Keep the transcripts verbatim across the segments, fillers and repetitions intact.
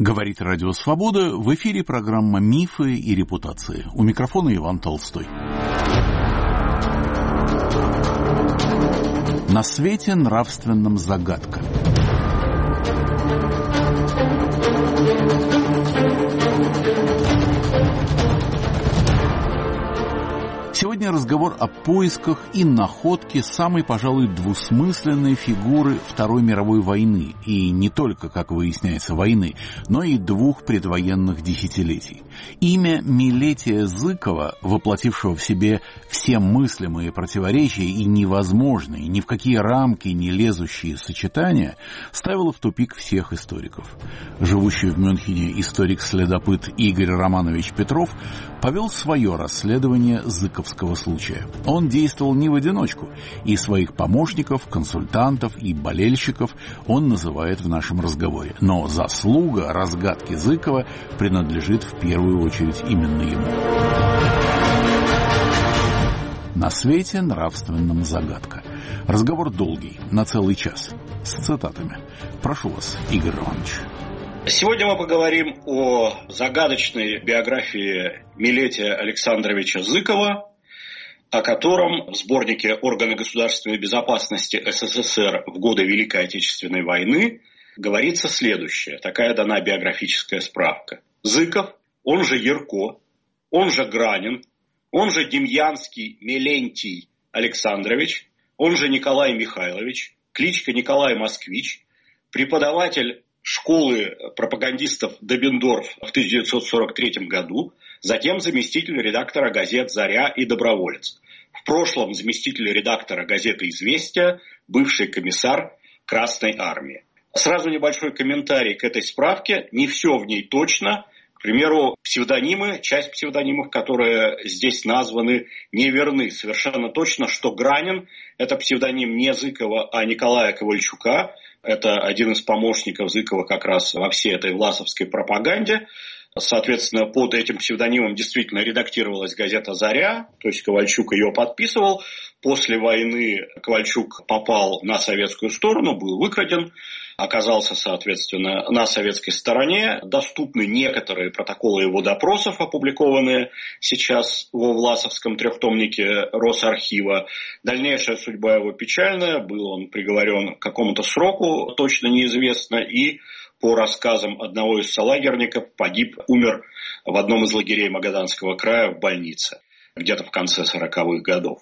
Говорит Радио Свобода, в эфире программа «Мифы и репутации». У микрофона Иван Толстой. На свете нравственном загадка. Сегодня разговор о поисках и находке самой, пожалуй, двусмысленной фигуры Второй мировой войны. И не только, как выясняется, войны, но и двух предвоенных десятилетий. Имя Милетия Зыкова, воплотившего в себе все мыслимые противоречия и невозможные, ни в какие рамки не лезущие сочетания, ставило в тупик всех историков. Живущий в Мюнхене историк-следопыт Игорь Романович Петров повел свое расследование зыковского случая. Он действовал не в одиночку, и своих помощников, консультантов и болельщиков он называет в нашем разговоре. Но заслуга разгадки Зыкова принадлежит в первую очередь именно ему. На свете нравственном загадка. Разговор долгий, на целый час, с цитатами. Прошу вас, Игорь Иванович. Сегодня мы поговорим о загадочной биографии Милетия Александровича Зыкова, о котором в сборнике «Органы государственной безопасности СССР в годы Великой Отечественной войны» говорится следующее. Такая дана биографическая справка. Зыков, он же Ярко, он же Гранин, он же Демьянский Мелентий Александрович, он же Николай Михайлович, кличка Николай Москвич, преподаватель школы пропагандистов Добендорф в тысяча девятьсот сорок третьем году, затем заместитель редактора газет «Заря» и «Доброволец». В прошлом заместитель редактора газеты «Известия», бывший комиссар Красной Армии. Сразу небольшой комментарий к этой справке. Не все в ней точно. К примеру, псевдонимы, часть псевдонимов, которые здесь названы, не верны. Совершенно точно, что Гранин – это псевдоним не Зыкова, а Николая Ковальчука. Это один из помощников Зыкова как раз во всей этой власовской пропаганде. Соответственно, под этим псевдонимом действительно редактировалась газета «Заря», то есть Ковальчук ее подписывал. После войны Ковальчук попал на советскую сторону, был выкраден, оказался, соответственно, на советской стороне. Доступны некоторые протоколы его допросов, опубликованные сейчас во Власовском трехтомнике Росархива. Дальнейшая судьба его печальная. Был он приговорен к какому-то сроку, точно неизвестно, и по рассказам одного из солагерников погиб, умер в одном из лагерей Магаданского края в больнице, где-то в конце сороковых годов.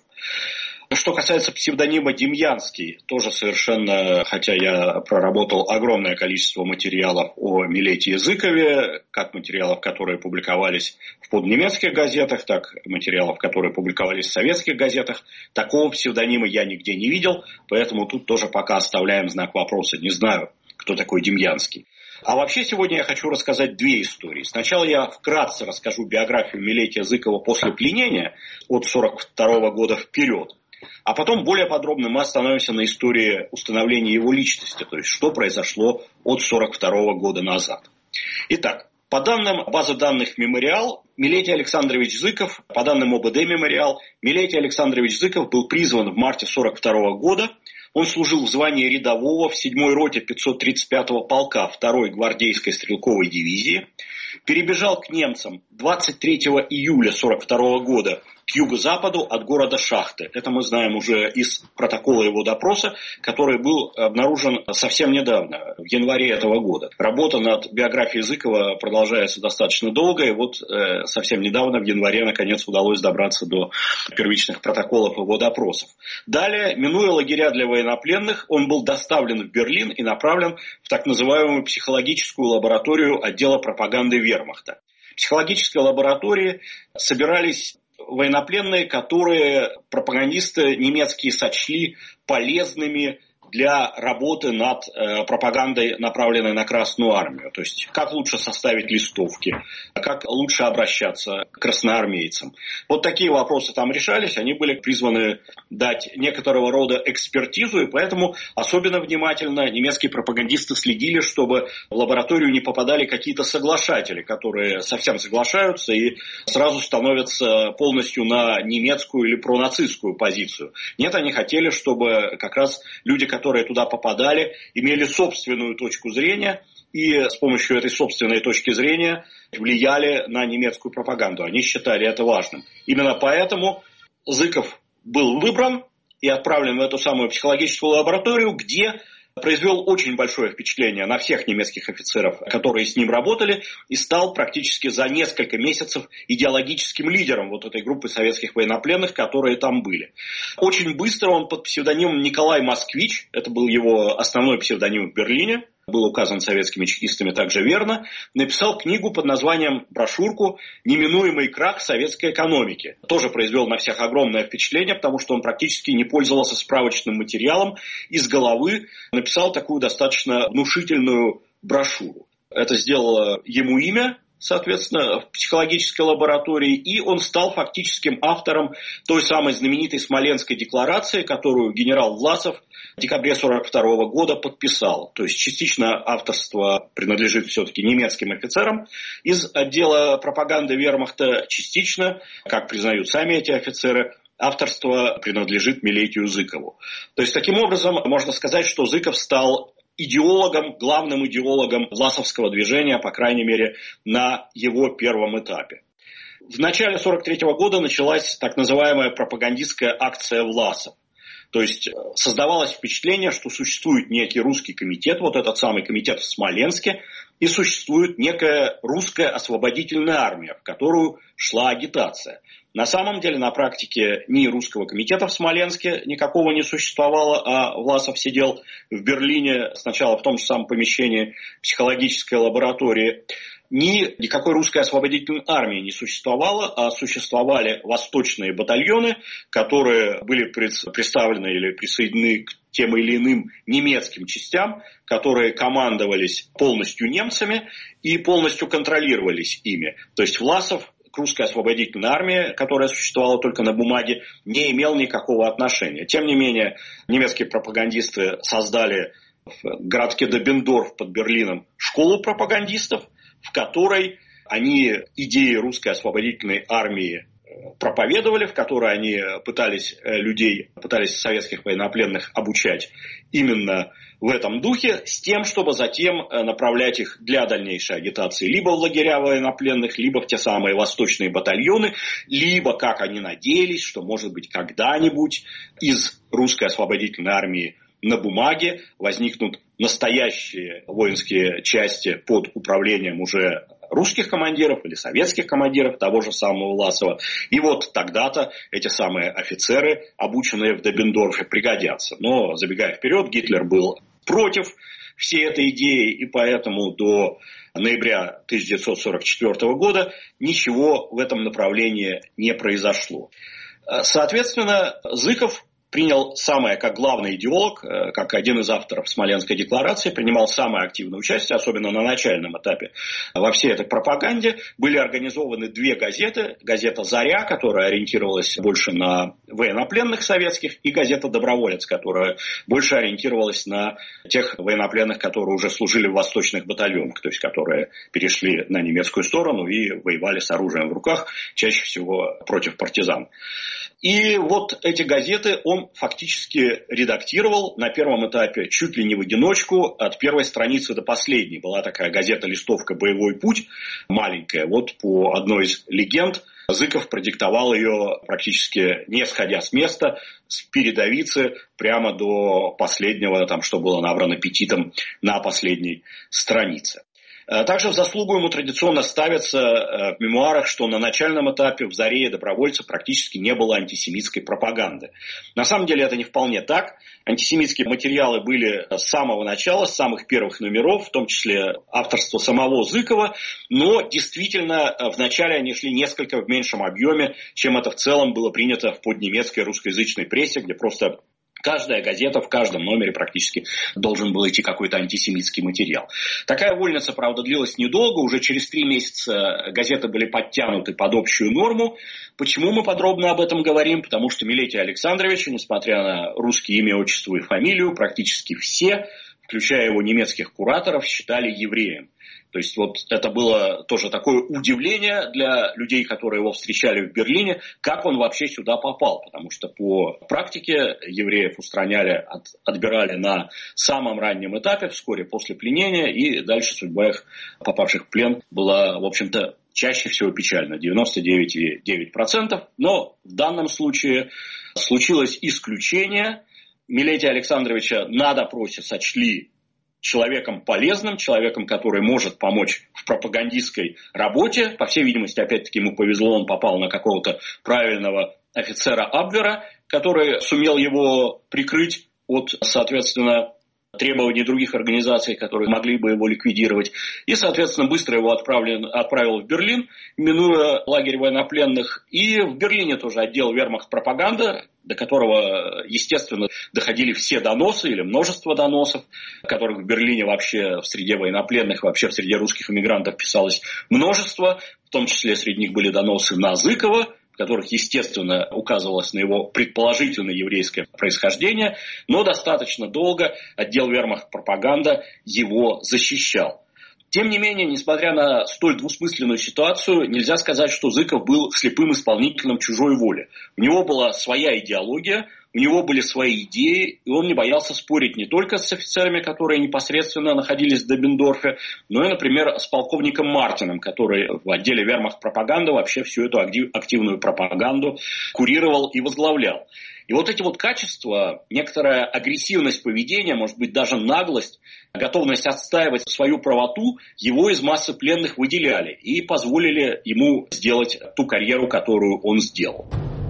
Что касается псевдонима Демьянский, тоже совершенно, хотя я проработал огромное количество материалов о Милетии Зыкове, как материалов, которые публиковались в поднемецких газетах, так и материалов, которые публиковались в советских газетах, такого псевдонима я нигде не видел, поэтому тут тоже пока оставляем знак вопроса. Не знаю, кто такой Демьянский. А вообще сегодня я хочу рассказать две истории. Сначала я вкратце расскажу биографию Милетия Зыкова после пленения от сорок второго года вперед. А потом более подробно мы остановимся на истории установления его личности, то есть что произошло от сорок второго года назад. Итак, по данным базы данных «Мемориал», Милетий Александрович Зыков, по данным ОБД «Мемориал», Милетий Александрович Зыков был призван в марте сорок второго года. Он служил в звании рядового в седьмой роте пятьсот тридцать пятого полка второй гвардейской стрелковой дивизии. Перебежал к немцам двадцать третьего июля сорок второго года к юго-западу от города Шахты. Это мы знаем уже из протокола его допроса, который был обнаружен совсем недавно, в январе этого года. Работа над биографией Зыкова продолжается достаточно долго, и вот э, совсем недавно, в январе, наконец удалось добраться до первичных протоколов его допросов. Далее, минуя лагеря для военнопленных, он был доставлен в Берлин и направлен в так называемую психологическую лабораторию отдела пропаганды Вермахта. В психологической лаборатории собирались военнопленные, которые пропагандисты немецкие сочли полезными для работы над э, пропагандой, направленной на Красную Армию. То есть, как лучше составить листовки, как лучше обращаться к красноармейцам. Вот такие вопросы там решались, они были призваны дать некоторого рода экспертизу, и поэтому особенно внимательно немецкие пропагандисты следили, чтобы в лабораторию не попадали какие-то соглашатели, которые совсем соглашаются и сразу становятся полностью на немецкую или пронацистскую позицию. Нет, они хотели, чтобы как раз люди, которые туда попадали, имели собственную точку зрения и с помощью этой собственной точки зрения влияли на немецкую пропаганду. Они считали это важным. Именно поэтому Зыков был выбран и отправлен в эту самую психологическую лабораторию, где произвел очень большое впечатление на всех немецких офицеров, которые с ним работали, и стал практически за несколько месяцев идеологическим лидером вот этой группы советских военнопленных, которые там были. Очень быстро он под псевдонимом Николай Москвич, это был его основной псевдоним в Берлине, был указан советскими чекистами также верно, написал книгу под названием, брошюрку «Неминуемый крах советской экономики». Тоже произвел на всех огромное впечатление, потому что он практически не пользовался справочным материалом, из головы написал такую достаточно внушительную брошюру. Это сделало ему имя, соответственно, в психологической лаборатории, и он стал фактическим автором той самой знаменитой Смоленской декларации, которую генерал Власов в декабре сорок второго года подписал. То есть частично авторство принадлежит все-таки немецким офицерам из отдела пропаганды вермахта, частично, как признают сами эти офицеры, авторство принадлежит Милетию Зыкову. То есть таким образом можно сказать, что Зыков стал идеологом, главным идеологом власовского движения, по крайней мере, на его первом этапе. В начале сорок третьего года началась так называемая пропагандистская акция Власов. То есть создавалось впечатление, что существует некий русский комитет, вот этот самый комитет в Смоленске, и существует некая русская освободительная армия, в которую шла агитация. На самом деле, на практике ни русского комитета в Смоленске никакого не существовало, а Власов сидел в Берлине сначала в том же самом помещении психологической лаборатории. Ни никакой русской освободительной армии не существовало, а существовали восточные батальоны, которые были представлены или присоединены к тем или иным немецким частям, которые командовались полностью немцами и полностью контролировались ими. То есть Власов к русской освободительной армии, которая существовала только на бумаге, не имел никакого отношения. Тем не менее, немецкие пропагандисты создали в городке Доббендорф под Берлином школу пропагандистов, в которой они идеи русской освободительной армии проповедовали, в которой они пытались людей, пытались советских военнопленных обучать именно в этом духе, с тем, чтобы затем направлять их для дальнейшей агитации либо в лагеря военнопленных, либо в те самые восточные батальоны, либо, как они надеялись, что, может быть, когда-нибудь из русской освободительной армии на бумаге возникнут настоящие воинские части под управлением уже русских командиров или советских командиров, того же самого Власова. И вот тогда-то эти самые офицеры, обученные в Доббендорфе, пригодятся. Но, забегая вперед, Гитлер был против всей этой идеи, и поэтому до ноября тысяча девятьсот сорок четвёртого года ничего в этом направлении не произошло. Соответственно, Зыков принял самое, как главный идеолог, как один из авторов Смоленской декларации, принимал самое активное участие, особенно на начальном этапе, во всей этой пропаганде. Были организованы две газеты. Газета «Заря», которая ориентировалась больше на военнопленных советских, и газета «Доброволец», которая больше ориентировалась на тех военнопленных, которые уже служили в восточных батальонах, то есть которые перешли на немецкую сторону и воевали с оружием в руках, чаще всего против партизан. И вот эти газеты он фактически редактировал на первом этапе чуть ли не в одиночку, от первой страницы до последней. Была такая газета-листовка «Боевой путь», маленькая. Вот по одной из легенд Зыков продиктовал ее практически не сходя с места, с передовицы прямо до последнего, там, что было набрано петитом на последней странице. Также в заслугу ему традиционно ставится в мемуарах, что на начальном этапе в «Заре» и «Добровольце» практически не было антисемитской пропаганды. На самом деле это не вполне так. Антисемитские материалы были с самого начала, с самых первых номеров, в том числе авторство самого Зыкова, но действительно вначале они шли несколько в меньшем объеме, чем это в целом было принято в поднемецкой русскоязычной прессе, где просто каждая газета в каждом номере практически должен был идти какой-то антисемитский материал. Такая вольница, правда, длилась недолго. Уже через три месяца газеты были подтянуты под общую норму. Почему мы подробно об этом говорим? Потому что Милетия Александровича, несмотря на русские имя, отчество и фамилию, практически все, включая его немецких кураторов, считали евреем. То есть вот это было тоже такое удивление для людей, которые его встречали в Берлине, как он вообще сюда попал. Потому что по практике евреев устраняли, от, отбирали на самом раннем этапе, вскоре после пленения, и дальше судьба их, попавших в плен, была, в общем-то, чаще всего печально, девяносто девять целых девять десятых процента. Но в данном случае случилось исключение. Милетия Александровича на допросе сочли человеком полезным, человеком, который может помочь в пропагандистской работе. По всей видимости, опять-таки, ему повезло, он попал на какого-то правильного офицера Абвера, который сумел его прикрыть от, соответственно, требований других организаций, которые могли бы его ликвидировать. И, соответственно, быстро его отправили, отправил в Берлин, минуя лагерь военнопленных. И в Берлине тоже отдел вермахт-пропаганды, до которого, естественно, доходили все доносы или множество доносов, которых в Берлине вообще в среде военнопленных, вообще в среде русских эмигрантов писалось множество. В том числе среди них были доносы на Зыкова, в которых, естественно, указывалось на его предположительно еврейское происхождение, но достаточно долго отдел вермахт-пропаганда его защищал. Тем не менее, несмотря на столь двусмысленную ситуацию, нельзя сказать, что Зыков был слепым исполнителем чужой воли. У него была своя идеология, у него были свои идеи, и он не боялся спорить не только с офицерами, которые непосредственно находились в Деббендорфе, но и, например, с полковником Мартином, который в отделе вермахт-пропаганды вообще всю эту активную пропаганду курировал и возглавлял. И вот эти вот качества, некоторая агрессивность поведения, может быть, даже наглость, готовность отстаивать свою правоту, его из массы пленных выделяли и позволили ему сделать ту карьеру, которую он сделал.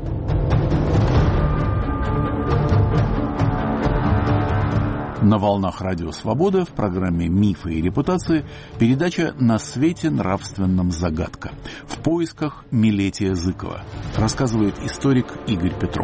На волнах Радио Свобода в программе «Мифы и репутации» передача «На свете нравственном загадка». В поисках Милетия Зыкова. Рассказывает историк Игорь Петров.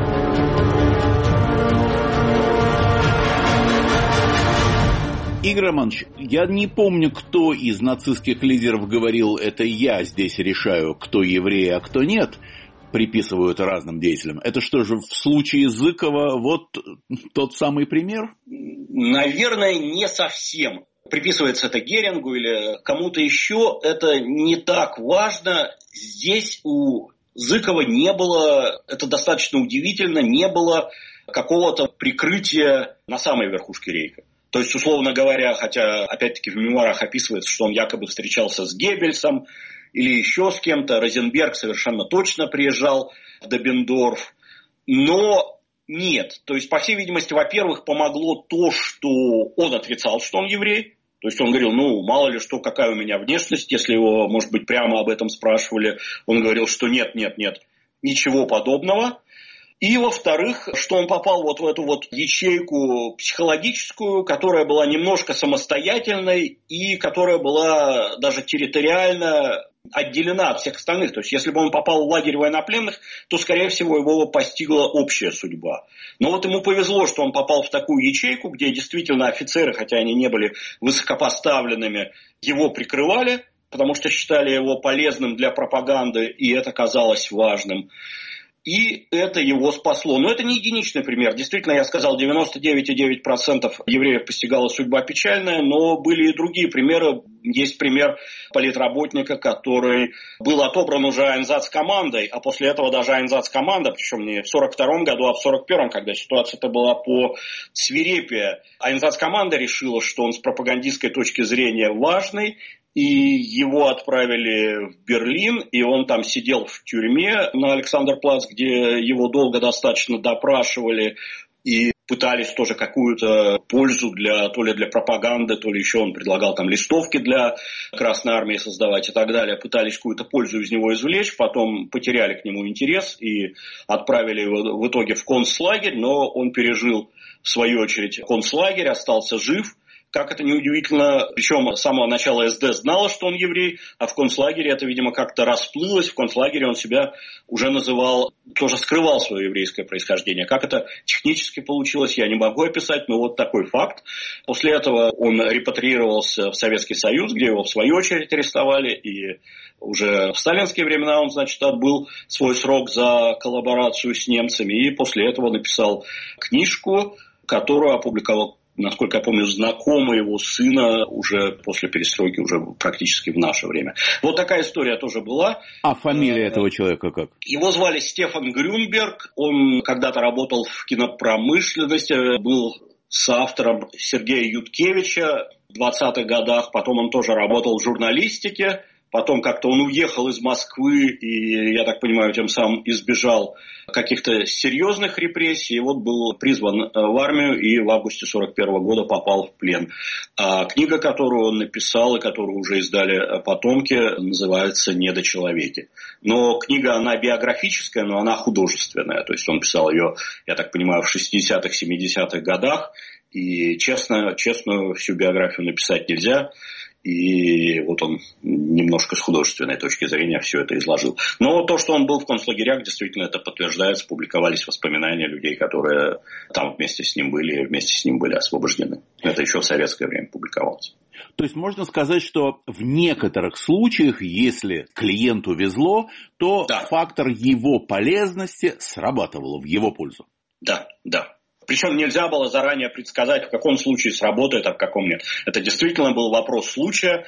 Игорь Романович, я не помню, кто из нацистских лидеров говорил: это я здесь решаю, кто еврей, а кто нет. Приписывают разным деятелям. Это что же, в случае Зыкова вот тот самый пример? Наверное, не совсем. Приписывается это Герингу или кому-то еще. Это не так важно. Здесь у Зыкова не было, это достаточно удивительно, не было какого-то прикрытия на самой верхушке рейха. То есть, условно говоря, хотя, опять-таки, в мемуарах описывается, что он якобы встречался с Геббельсом, или еще с кем-то. Розенберг совершенно точно приезжал в Деббендорф. Но нет. То есть, по всей видимости, во-первых, помогло то, что он отрицал, что он еврей. То есть он говорил, ну, мало ли что, какая у меня внешность. Если его, может быть, прямо об этом спрашивали, он говорил, что нет, нет, нет, ничего подобного. И, во-вторых, что он попал вот в эту вот ячейку психологическую, которая была немножко самостоятельной и которая была даже территориально отделена от всех остальных. То есть, если бы он попал в лагерь военнопленных, то, скорее всего, его постигла общая судьба. Но вот ему повезло, что он попал в такую ячейку, где действительно офицеры, хотя они не были высокопоставленными, его прикрывали, потому что считали его полезным для пропаганды, и это казалось важным. И это его спасло. Но это не единичный пример. Действительно, я сказал, девяносто девять целых девять десятых процента евреев постигала судьба печальная, но были и другие примеры. Есть пример политработника, который был отобран уже Айнзац-командой, а после этого даже Айнзац-команда, причем не в сорок втором году, а в сорок первом, когда ситуация-то была по свирепее, Айнзац-команда решила, что он с пропагандистской точки зрения важный, и его отправили в Берлин, и он там сидел в тюрьме на Александрплац, где его долго достаточно допрашивали и пытались тоже какую-то пользу для, то ли для пропаганды, то ли еще он предлагал там листовки для Красной Армии создавать и так далее. Пытались какую-то пользу из него извлечь, потом потеряли к нему интерес и отправили его в итоге в концлагерь, но он пережил в свою очередь концлагерь, остался жив. Как это неудивительно, причем с самого начала эс дэ знала, что он еврей, а в концлагере это, видимо, как-то расплылось. В концлагере он себя уже называл, тоже скрывал свое еврейское происхождение. Как это технически получилось, я не могу описать, но вот такой факт. После этого он репатриировался в Советский Союз, где его в свою очередь арестовали, и уже в сталинские времена он, значит, отбыл свой срок за коллаборацию с немцами, и после этого написал книжку, которую опубликовал насколько я помню, знакомый его сына уже после перестройки, уже практически в наше время. Вот такая история тоже была. А фамилия этого человека как? Его звали Стефан Грюнберг. Он когда-то работал в кинопромышленности, был соавтором Сергея Юткевича в двадцатых годах. Потом он тоже работал в журналистике. Потом как-то он уехал из Москвы и, я так понимаю, тем самым избежал каких-то серьезных репрессий. И вот был призван в армию и в августе сорок первого года попал в плен. А книга, которую он написал и которую уже издали потомки, называется «Недочеловеки». Но книга, она биографическая, но она художественная. То есть он писал ее, я так понимаю, в шестидесятых, семидесятых годах. И честно, честную всю биографию написать нельзя. И вот он немножко с художественной точки зрения все это изложил. Но то, что он был в концлагерях, действительно это подтверждается. Публиковались воспоминания людей, которые там вместе с ним были, вместе с ним были освобождены. Это еще в советское время публиковалось. То есть можно сказать, что в некоторых случаях, если клиенту везло, то да. фактор его полезности срабатывал в его пользу. Да, да. Причем нельзя было заранее предсказать, в каком случае сработает, а в каком нет. Это действительно был вопрос случая,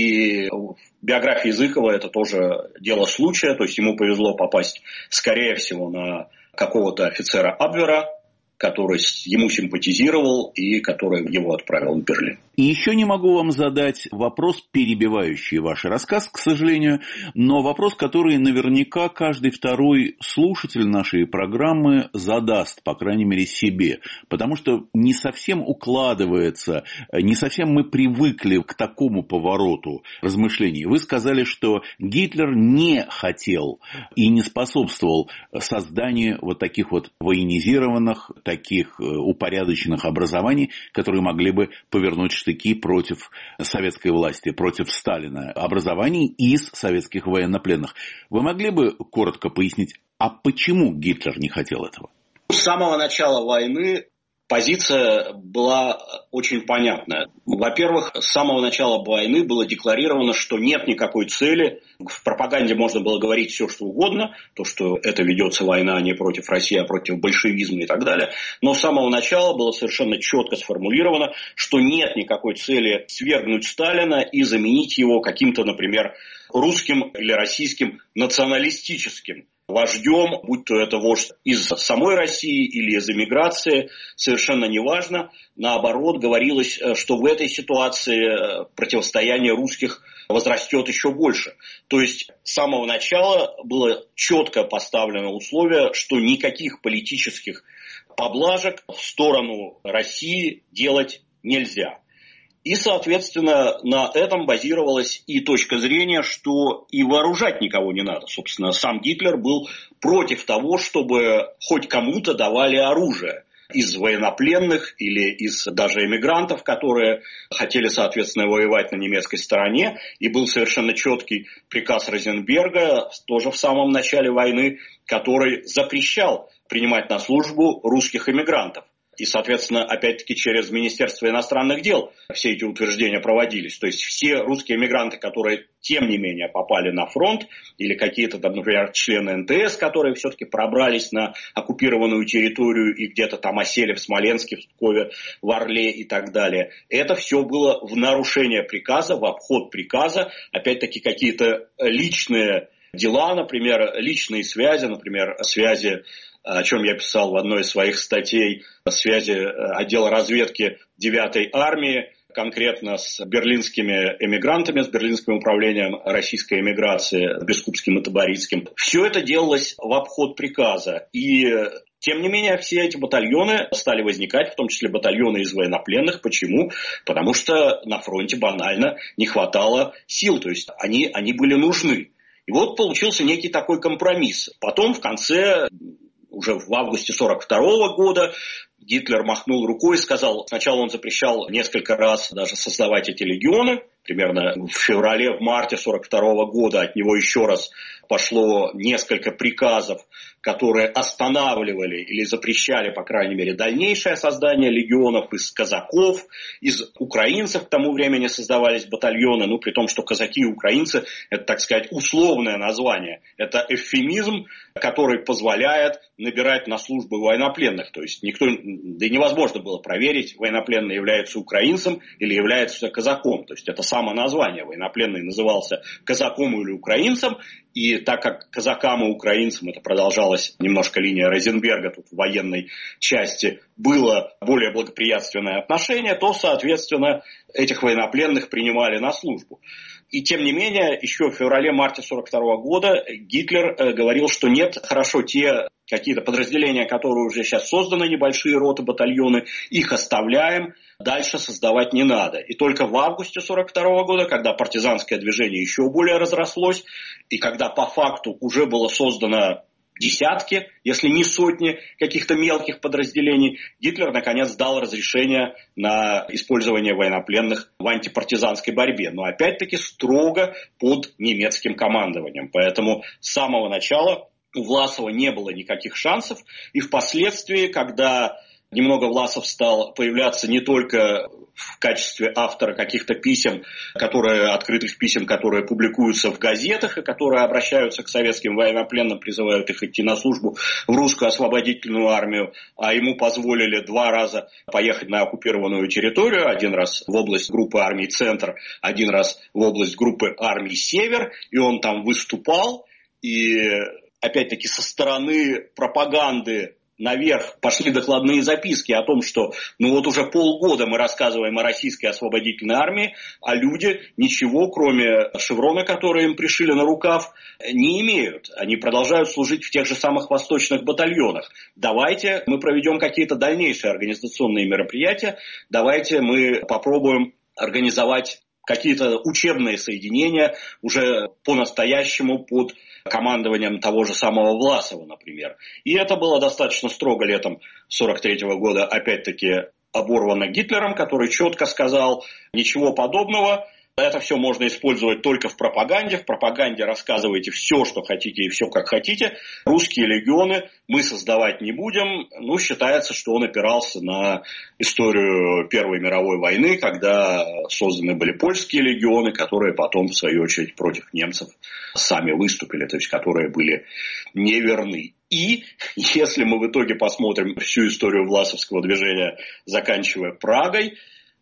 и в биографии Зыкова это тоже дело случая, то есть ему повезло попасть, скорее всего, на какого-то офицера Абвера, который ему симпатизировал и который его отправил в Берлин. И еще не могу вам задать вопрос, перебивающий ваш рассказ, к сожалению, но вопрос, который наверняка каждый второй слушатель нашей программы задаст, по крайней мере, себе, потому что не совсем укладывается, не совсем мы привыкли к такому повороту размышлений. Вы сказали, что Гитлер не хотел и не способствовал созданию вот таких вот военизированных, таких упорядоченных образований, которые могли бы повернуть штыки против советской власти, против Сталина, образований из советских военнопленных. Вы могли бы коротко пояснить, а почему Гитлер не хотел этого? С самого начала войны позиция была очень понятная. Во-первых, с самого начала войны было декларировано, что нет никакой цели. В пропаганде можно было говорить все, что угодно. То, что это ведется война не против России, а против большевизма и так далее. Но с самого начала было совершенно четко сформулировано, что нет никакой цели свергнуть Сталина и заменить его каким-то, например, русским или российским националистическим вождем, будь то это вождь из самой России или из эмиграции, совершенно неважно. Наоборот, говорилось, что в этой ситуации противостояние русских возрастет еще больше. То есть с самого начала было четко поставлено условие, что никаких политических поблажек в сторону России делать нельзя. И, соответственно, на этом базировалась и точка зрения, что и вооружать никого не надо. Собственно, сам Гитлер был против того, чтобы хоть кому-то давали оружие из военнопленных или из даже эмигрантов, которые хотели, соответственно, воевать на немецкой стороне. И был совершенно четкий приказ Розенберга, тоже в самом начале войны, который запрещал принимать на службу русских эмигрантов. И, соответственно, опять-таки через Министерство иностранных дел все эти утверждения проводились. То есть все русские эмигранты, которые тем не менее попали на фронт, или какие-то, там, например, члены эн тэ эс, которые все-таки пробрались на оккупированную территорию и где-то там осели в Смоленске, в Пскове, в Орле и так далее. Это все было в нарушение приказа, в обход приказа. Опять-таки какие-то личные дела, например, личные связи, например, связи, о чем я писал в одной из своих статей, связи отдела разведки девятой армии, конкретно с берлинскими эмигрантами, с берлинским управлением российской эмиграции, Бескупским и Таборицким. Все это делалось в обход приказа. И тем не менее, все эти батальоны стали возникать, в том числе батальоны из военнопленных. Почему? Потому что на фронте банально не хватало сил, то есть они, они были нужны. И вот получился некий такой компромисс. Потом в конце, уже в августе сорок второго года, Гитлер махнул рукой и сказал, сначала он запрещал несколько раз даже создавать эти легионы, примерно в феврале, в марте сорок второго года от него еще раз пошло несколько приказов, которые останавливали или запрещали, по крайней мере, дальнейшее создание легионов из казаков, из украинцев. К тому времени создавались батальоны, ну, при том, что казаки и украинцы – это, так сказать, условное название. Это эвфемизм, который позволяет набирать на службу военнопленных. То есть никто, да и невозможно было проверить, военнопленный является украинцем или является казаком. То есть это само название. Военнопленный назывался казаком или украинцем. И так как казакам и украинцам, это продолжалась немножко линия Розенберга тут в военной части, было более благоприятственное отношение, то, соответственно, этих военнопленных принимали на службу. И тем не менее, еще в феврале-марте сорок второго года Гитлер э, говорил, что нет, хорошо, те какие-то подразделения, которые уже сейчас созданы, небольшие роты, батальоны, их оставляем, дальше создавать не надо. И только в августе сорок второго года, когда партизанское движение еще более разрослось, и когда по факту уже было создано десятки, если не сотни каких-то мелких подразделений, Гитлер наконец дал разрешение на использование военнопленных в антипартизанской борьбе. Но опять-таки строго под немецким командованием. Поэтому с самого начала у Власова не было никаких шансов. И впоследствии, когда немного Власов стал появляться не только в качестве автора каких-то писем, которые, открытых писем, которые публикуются в газетах и которые обращаются к советским военнопленным, призывают их идти на службу в русскую освободительную армию, а ему позволили два раза поехать на оккупированную территорию, один раз в область группы армий «Центр», один раз в область группы армий «Север», и он там выступал, и опять-таки со стороны пропаганды наверх пошли докладные записки о том, что ну вот уже полгода мы рассказываем о российской освободительной армии, а люди ничего, кроме шеврона, который им пришили на рукав, не имеют. Они продолжают служить в тех же самых восточных батальонах. Давайте мы проведем какие-то дальнейшие организационные мероприятия, давайте мы попробуем организовать какие-то учебные соединения уже по-настоящему под командованием того же самого Власова, например. И это было достаточно строго летом сорок третьего года, опять-таки оборвано Гитлером, который четко сказал: ничего подобного, это все можно использовать только в пропаганде. В пропаганде рассказывайте все, что хотите и все, как хотите. Русские легионы мы создавать не будем. Ну, считается, что он опирался на историю Первой мировой войны, когда созданы были польские легионы, которые потом, в свою очередь, против немцев сами выступили, то есть которые были неверны. И если мы в итоге посмотрим всю историю власовского движения, заканчивая Прагой,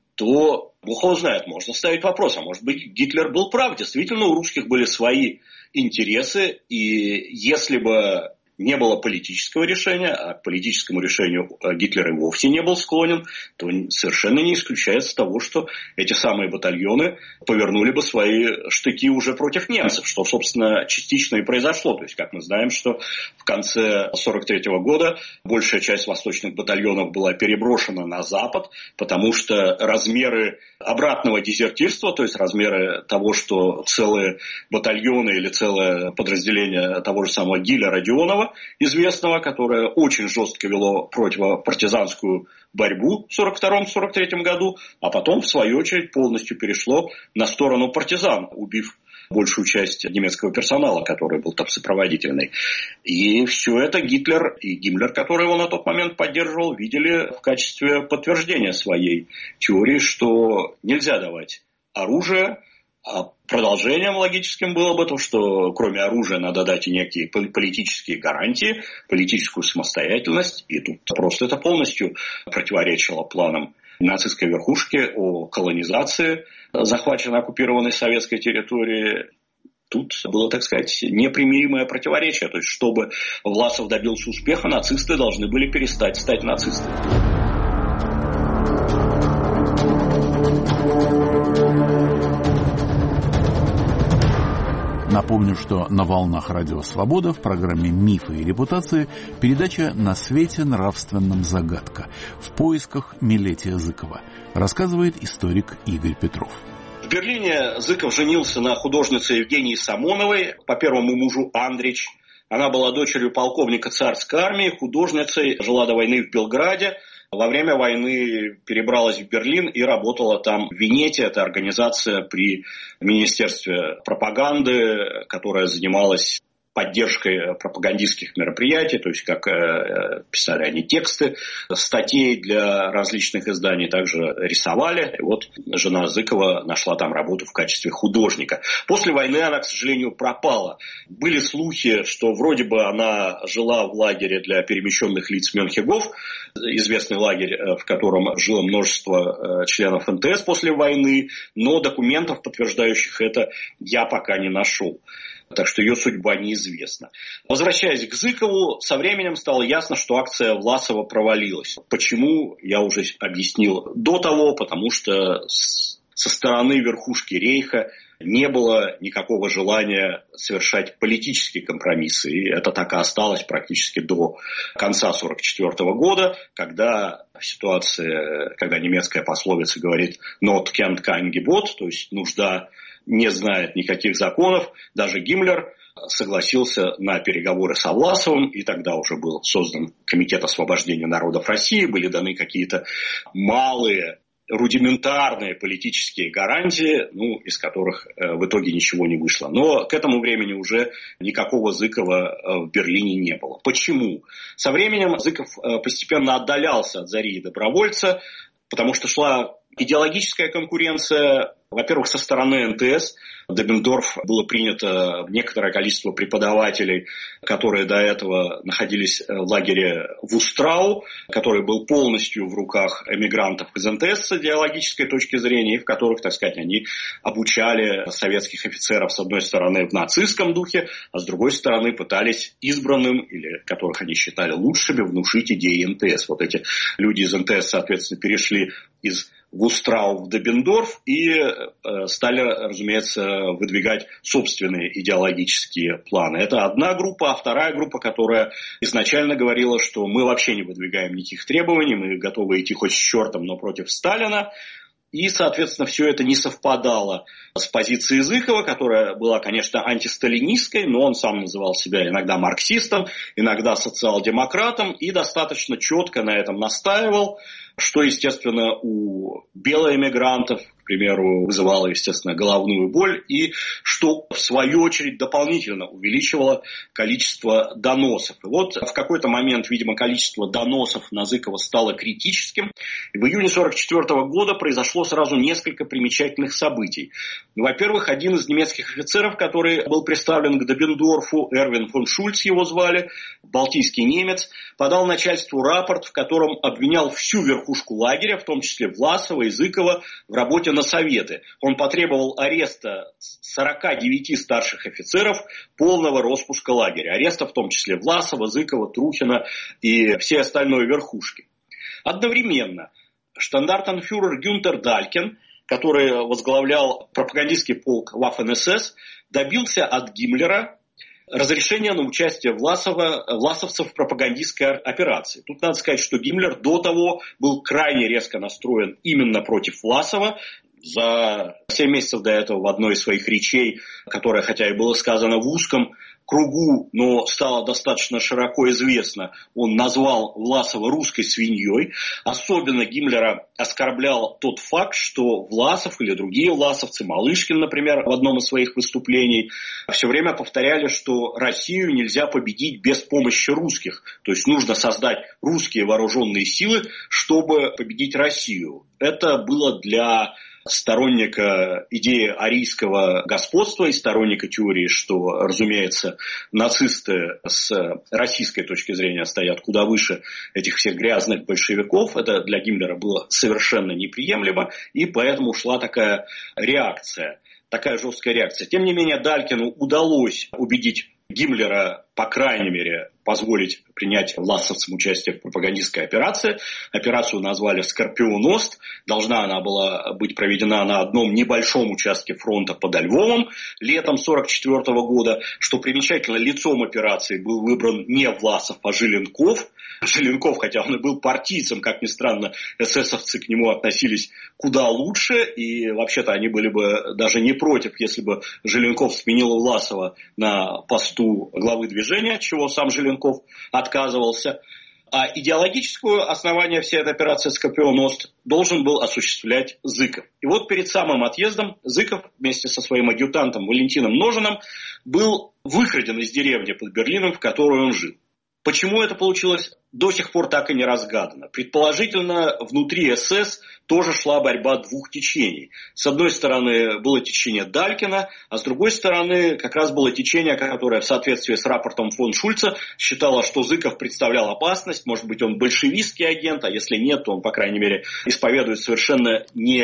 то, бог его знает, можно ставить вопрос, а может быть Гитлер был прав, действительно у русских были свои интересы, и если бы не было политического решения, а к политическому решению Гитлер и вовсе не был склонен, то совершенно не исключается того, что эти самые батальоны повернули бы свои штыки уже против немцев, что, собственно, частично и произошло. То есть, как мы знаем, что в конце сорок третьего года большая часть восточных батальонов была переброшена на запад, потому что размеры обратного дезертирства, то есть размеры того, что целые батальоны или целое подразделение того же самого Гиля Родионова, известного, которое очень жестко вело противопартизанскую борьбу в сорок втором — сорок третьем году, а потом, в свою очередь, полностью перешло на сторону партизан, убив большую часть немецкого персонала, который был там сопроводительный. И все это Гитлер и Гиммлер, который его на тот момент поддерживал, видели в качестве подтверждения своей теории, что нельзя давать оружие. А продолжением логическим было бы то, что кроме оружия надо дать и некие политические гарантии, политическую самостоятельность. И тут просто это полностью противоречило планам нацистской верхушки о колонизации захваченной, оккупированной советской территории. Тут было, так сказать, непримиримое противоречие. То есть, чтобы Власов добился успеха, нацисты должны были перестать стать нацистами. Напомню, что на волнах Радио Свобода в программе «Мифы и репутации» передача «На свете нравственном загадка» в поисках Милетия Зыкова. Рассказывает историк Игорь Петров. В Берлине Зыков женился на художнице Евгении Самоновой, по первому мужу Андрич. Она была дочерью полковника царской армии, художницей, жила до войны в Белграде. во время войны перебралась в Берлин и работала там в Винете. Это организация при Министерстве пропаганды, которая занималась поддержкой пропагандистских мероприятий, то есть как э, писали они тексты статей для различных изданий, также рисовали. И вот жена Зыкова нашла там работу в качестве художника. После войны она, к сожалению, пропала. Были слухи, что вроде бы она жила в лагере для перемещенных лиц Мёнхегоф, известный лагерь, в котором жило множество членов эн тэ эс после войны, но документов, подтверждающих это, я пока не нашел. Так что ее судьба неизвестна. Возвращаясь к Зыкову, со временем стало ясно, что акция Власова провалилась. Почему, я уже объяснил до того, потому что со стороны верхушки Рейха не было никакого желания совершать политические компромиссы. И это так и осталось практически до конца сорок четвёртого года, когда ситуация, когда немецкая пословица говорит «not kennt kein Gebot», то есть нужда не знает никаких законов, даже Гиммлер согласился на переговоры со Власовым, и тогда уже был создан Комитет освобождения народов России, были даны какие-то малые, рудиментарные политические гарантии, ну, из которых э, в итоге ничего не вышло. Но к этому времени уже никакого Зыкова э, в Берлине не было. Почему? Со временем Зыков э, постепенно отдалялся от Зари и Добровольца, потому что шла идеологическая конкуренция, во-первых, со стороны эн тэ эс. В Деббендорф было принято некоторое количество преподавателей, которые до этого находились в лагере Вустрау, который был полностью в руках эмигрантов из эн тэ эс с идеологической точки зрения, и в которых, так сказать, они обучали советских офицеров, с одной стороны, в нацистском духе, а с другой стороны, пытались избранным, или которых они считали лучшими, внушить идеи эн тэ эс. Вот эти люди из эн тэ эс, соответственно, перешли из Вустрау в Деббендорф и э, стали, разумеется, выдвигать собственные идеологические планы. Это одна группа, а вторая группа, которая изначально говорила, что мы вообще не выдвигаем никаких требований, мы готовы идти хоть с чертом, но против Сталина. И, соответственно, все это не совпадало с позицией Зыкова, которая была, конечно, антисталинистской, но он сам называл себя иногда марксистом, иногда социал-демократом и достаточно четко на этом настаивал, что, естественно, у белоэмигрантов, к примеру, вызывало, естественно, головную боль, и что, в свою очередь, дополнительно увеличивало количество доносов. И вот в какой-то момент, видимо, количество доносов на Зыкова стало критическим. И в июне сорок четвёртого года произошло сразу несколько примечательных событий. Во-первых, один из немецких офицеров, который был представлен к Деббендорфу, Эрвин фон Шульц его звали, балтийский немец, подал начальству рапорт, в котором обвинял всю верхушку лагеря, в том числе Власова и Зыкова, в работе на Советы. Он потребовал ареста сорока девяти старших офицеров, полного распуска лагеря. Ареста в том числе Власова, Зыкова, Трухина и всей остальной верхушки. Одновременно штандартенфюрер Гюнтер Далькин, который возглавлял пропагандистский полк Waffen эс эс, добился от Гиммлера разрешения на участие Власова, власовцев в пропагандистской операции. Тут надо сказать, что Гиммлер до того был крайне резко настроен именно против Власова. За семь месяцев до этого в одной из своих речей, которая, хотя и было сказано в узком кругу, но стало достаточно широко известно, он назвал Власова русской свиньей. Особенно Гиммлера оскорблял тот факт, что Власов или другие власовцы, Малышкин, например, в одном из своих выступлений, все время повторяли, что Россию нельзя победить без помощи русских. То есть нужно создать русские вооруженные силы, чтобы победить Россию. Это было для сторонника идеи арийского господства и сторонника теории, что, разумеется, нацисты с российской точки зрения стоят куда выше этих всех грязных большевиков. Это для Гиммлера было совершенно неприемлемо, и поэтому шла такая реакция, такая жесткая реакция. Тем не менее, Далькину удалось убедить Гиммлера, по крайней мере, позволить принять власовцам участие в пропагандистской операции. Операцию назвали «Скорпионост». Должна она была быть проведена на одном небольшом участке фронта под Львовом летом сорок четвёртого года. Что примечательно, лицом операции был выбран не Власов, а Желенков. Желенков, хотя он и был партийцем, как ни странно, эсэсовцы к нему относились куда лучше. И вообще-то они были бы даже не против, если бы Желенков сменил Власова на посту главы движения, от чего сам Желенков отказывался. А идеологическое основание всей этой операции «Скорпион-Ост» должен был осуществлять Зыков. И вот перед самым отъездом Зыков вместе со своим адъютантом Валентином Ножиным был выкраден из деревни под Берлином, в которой он жил. Почему это получилось, до сих пор так и не разгадано. Предположительно, внутри СС тоже шла борьба двух течений. С одной стороны, было течение Далькина, а с другой стороны, как раз было течение, которое в соответствии с рапортом фон Шульца считало, что Зыков представлял опасность, может быть, он большевистский агент, а если нет, то он, по крайней мере, исповедует совершенно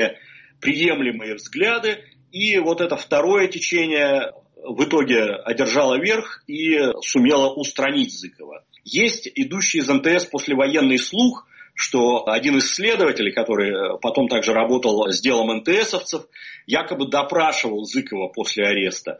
неприемлемые взгляды. И вот это второе течение в итоге одержало верх и сумело устранить Зыкова. Есть идущий из эм тэ эс послевоенный слух, что один из следователей, который потом также работал с делом эн тэ эсовцев, якобы допрашивал Зыкова после ареста.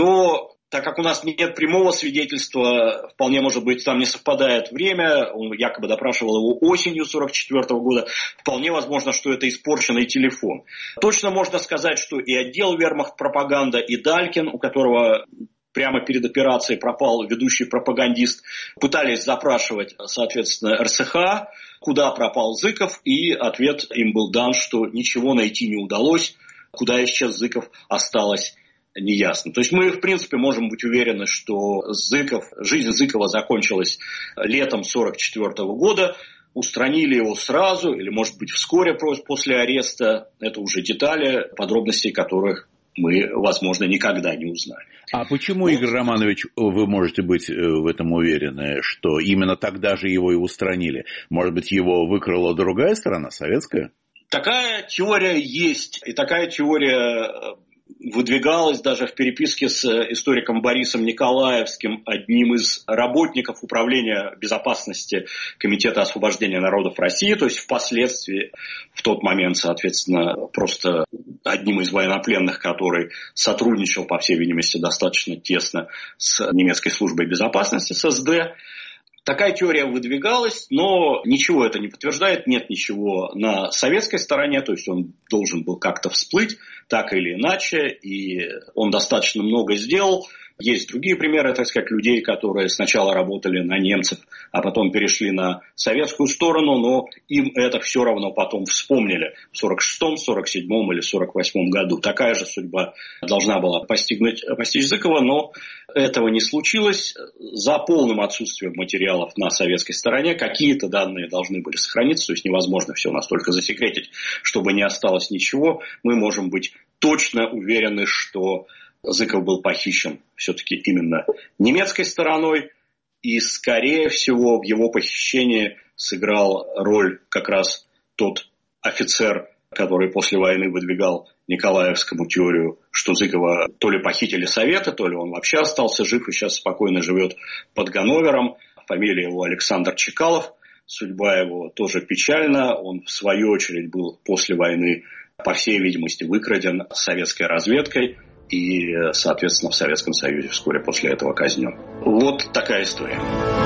Но так как у нас нет прямого свидетельства, вполне может быть, там не совпадает время, он якобы допрашивал его осенью сорок четвёртого года, вполне возможно, что это испорченный телефон. Точно можно сказать, что и отдел вермахт-пропаганда, и Далькин, у которого прямо перед операцией пропал ведущий пропагандист, пытались запрашивать, соответственно, эр эс ха, куда пропал Зыков, и ответ им был дан, что ничего найти не удалось, куда исчез Зыков, осталось неясно. То есть мы, в принципе, можем быть уверены, что Зыков, жизнь Зыкова закончилась летом сорок четвёртого года, устранили его сразу или, может быть, вскоре после ареста. Это уже детали, подробностей которых мы, возможно, никогда не узнаем. А почему, вот. Игорь Романович, вы можете быть в этом уверены, что именно тогда же его и устранили? Может быть, его выкрала другая сторона, советская? Такая теория есть, и такая теория выдвигалась даже в переписке с историком Борисом Николаевским, одним из работников Управления безопасности Комитета освобождения народов России, то есть впоследствии, в тот момент, соответственно, просто одним из военнопленных, который сотрудничал, по всей видимости, достаточно тесно с немецкой службой безопасности, эс эс дэ. Такая теория выдвигалась, но ничего это не подтверждает, нет ничего на советской стороне, то есть он должен был как-то всплыть, так или иначе, и он достаточно много сделал. Есть другие примеры, так сказать, людей, которые сначала работали на немцев, а потом перешли на советскую сторону, но им это все равно потом вспомнили в сорок шестом, сорок седьмом или сорок восьмом году. Такая же судьба должна была постигнуть, постичь Зыкова, но этого не случилось. За полным отсутствием материалов на советской стороне какие-то данные должны были сохраниться, то есть невозможно все настолько засекретить, чтобы не осталось ничего. Мы можем быть точно уверены, что Зыков был похищен все-таки именно немецкой стороной, и, скорее всего, в его похищении сыграл роль как раз тот офицер, который после войны выдвигал Николаевскому теорию, что Зыкова то ли похитили Советы, то ли он вообще остался жив и сейчас спокойно живет под Ганновером. Фамилия его Александр Чекалов, судьба его тоже печальна, он в свою очередь был после войны, по всей видимости, выкраден советской разведкой и, соответственно, в Советском Союзе вскоре после этого казнен. Вот такая история.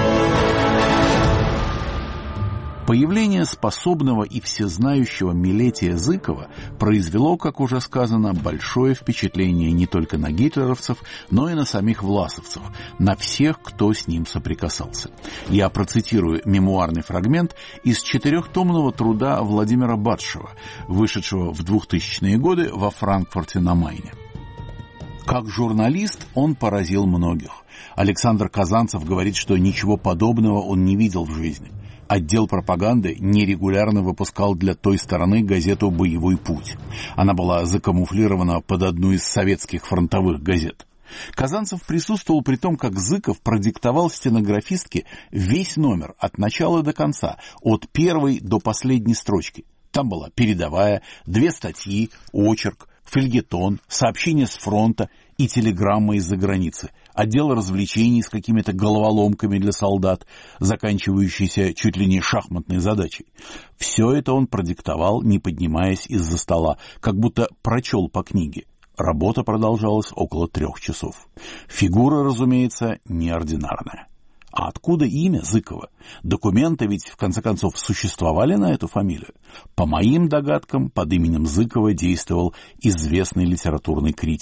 Появление способного и всезнающего Милетия Зыкова произвело, как уже сказано, большое впечатление не только на гитлеровцев, но и на самих власовцев, на всех, кто с ним соприкасался. Я процитирую мемуарный фрагмент из четырехтомного труда Владимира Батшева, вышедшего в двухтысячные годы во Франкфурте на Майне. Как журналист он поразил многих. Александр Казанцев говорит, что ничего подобного он не видел в жизни. Отдел пропаганды нерегулярно выпускал для той стороны газету «Боевой путь». Она была закамуфлирована под одну из советских фронтовых газет. Казанцев присутствовал при том, как Зыков продиктовал стенографистке весь номер от начала до конца, от первой до последней строчки. Там была передовая, две статьи, очерк, фельетон, сообщение с фронта и телеграмма из-за границы, отдел развлечений с какими-то головоломками для солдат, заканчивающийся чуть ли не шахматной задачей. Все это он продиктовал, не поднимаясь из-за стола, как будто прочел по книге. Работа продолжалась около трех часов. Фигура, разумеется, неординарная. А откуда имя Зыкова? Документы ведь, в конце концов, существовали на эту фамилию. По моим догадкам, под именем Зыкова действовал известный литературный критик.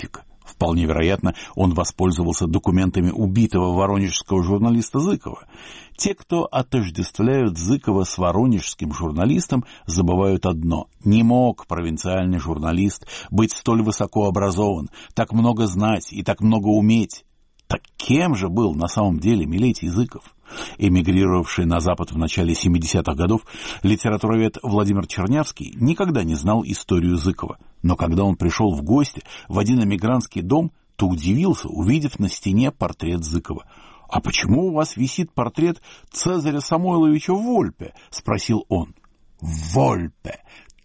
Вполне вероятно, он воспользовался документами убитого воронежского журналиста Зыкова. Те, кто отождествляют Зыкова с воронежским журналистом, забывают одно. Не мог провинциальный журналист быть столь высоко образован, так много знать и так много уметь. Так кем же был на самом деле Милетий Зыков? Эмигрировавший на Запад в начале семидесятых годов, литературовед Владимир Чернявский никогда не знал историю Зыкова. Но когда он пришел в гости в один эмигрантский дом, то удивился, увидев на стене портрет Зыкова. «А почему у вас висит портрет Цезаря Самойловича Вольпе?» — спросил он. «Вольпе!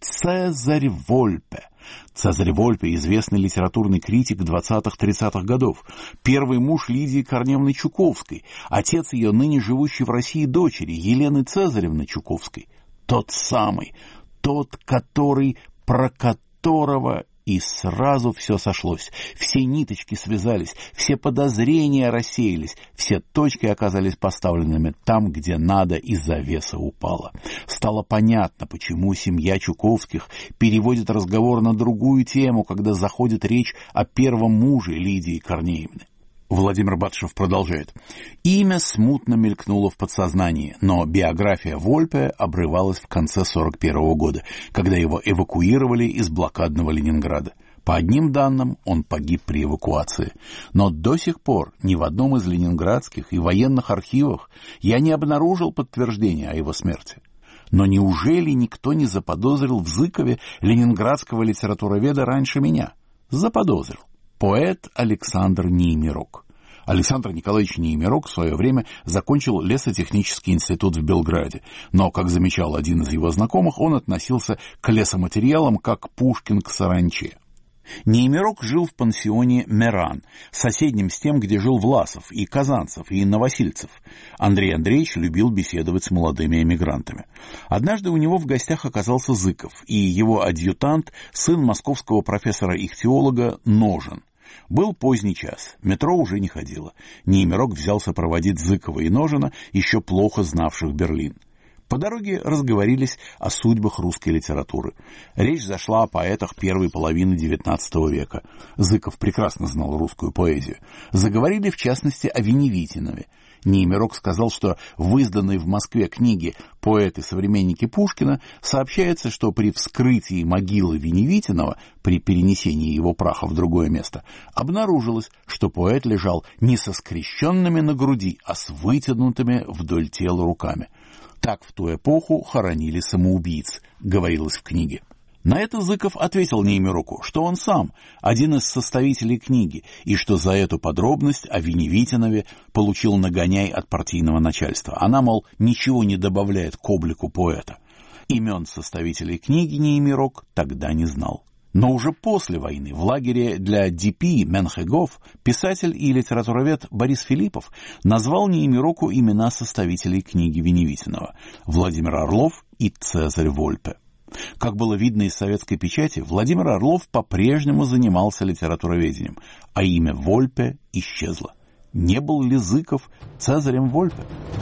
Цезарь Вольпе!» Цезарь Вольпе — известный литературный критик двадцатых-тридцатых годов, первый муж Лидии Корнеевны Чуковской, отец ее ныне живущей в России дочери Елены Цезаревны Чуковской. Тот самый, тот, который, про которого... И сразу все сошлось, все ниточки связались, все подозрения рассеялись, все точки оказались поставленными там, где надо, и завеса упала. Стало понятно, почему семья Чуковских переводит разговор на другую тему, когда заходит речь о первом муже Лидии Корнеевны. Владимир Батышев продолжает. Имя смутно мелькнуло в подсознании, но биография Вольпе обрывалась в конце сорок первого года, когда его эвакуировали из блокадного Ленинграда. По одним данным, он погиб при эвакуации. Но до сих пор ни в одном из ленинградских и военных архивах я не обнаружил подтверждения о его смерти. Но неужели никто не заподозрил в Зыкове ленинградского литературоведа раньше меня? Заподозрил. Поэт Александр Неймирок. Александр Николаевич Неймирок в свое время закончил лесотехнический институт в Белграде, но, как замечал один из его знакомых, он относился к лесоматериалам как Пушкин к саранче. Неймирок жил в пансионе «Меран», соседнем с тем, где жил Власов, и Казанцев, и Новосильцев. Андрей Андреевич любил беседовать с молодыми эмигрантами. Однажды у него в гостях оказался Зыков и его адъютант, сын московского профессора-ихтиолога Ножин. Был поздний час, метро уже не ходило. Неймирок взялся проводить Зыкова и Ножина, еще плохо знавших Берлин. По дороге разговорились о судьбах русской литературы. Речь зашла о поэтах первой половины девятнадцатого века. Зыков прекрасно знал русскую поэзию. Заговорили, в частности, о Веневитинове. Неймирок сказал, что в изданной в Москве книге «Поэты-современники Пушкина» сообщается, что при вскрытии могилы Веневитинова, при перенесении его праха в другое место, обнаружилось, что поэт лежал не со скрещенными на груди, а с вытянутыми вдоль тела руками. Так в ту эпоху хоронили самоубийц, говорилось в книге. На это Зыков ответил Неймироку, что он сам один из составителей книги, и что за эту подробность о Веневитинове получил нагоняй от партийного начальства. Она, мол, ничего не добавляет к облику поэта. Имен составителей книги Неймирок тогда не знал. Но уже после войны в лагере для ди пи Менхегов писатель и литературовед Борис Филиппов назвал Неймироку имена составителей книги Веневитинова – Владимир Орлов и Цезарь Вольпе. Как было видно из советской печати, Владимир Орлов по-прежнему занимался литературоведением, а имя Вольпе исчезло. Не был ли Зыков Цезарем Вольпе?